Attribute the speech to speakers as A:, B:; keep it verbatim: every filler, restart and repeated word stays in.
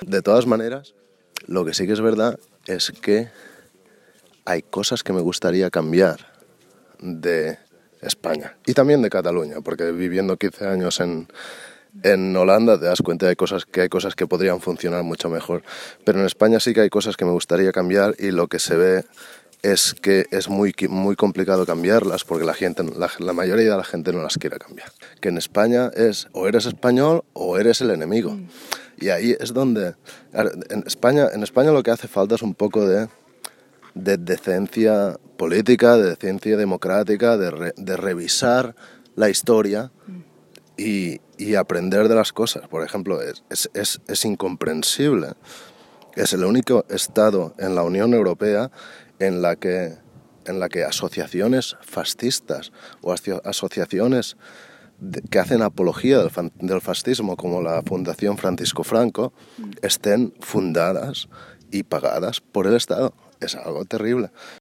A: De todas maneras, lo que sí que es verdad es que hay cosas que me gustaría cambiar de España y también de Cataluña, porque viviendo quince años en, en Holanda te das cuenta de cosas, que hay cosas que podrían funcionar mucho mejor. Pero en España sí que hay cosas que me gustaría cambiar y lo que se ve es que es muy, muy complicado cambiarlas porque la, gente, la, la mayoría de la gente no las quiere cambiar. Que en España es o eres español o eres el enemigo. Mm. Y ahí es donde... En España, en España lo que hace falta es un poco de, de decencia política, de decencia democrática, de, re, de revisar la historia y, y aprender de las cosas. Por ejemplo, es, es, es, es incomprensible. Es el único estado en la Unión Europea en la que, en la que asociaciones fascistas o aso- asociaciones de, que hacen apología del, fan, del fascismo, como la Fundación Francisco Franco, estén fundadas y pagadas por el Estado. Es algo terrible.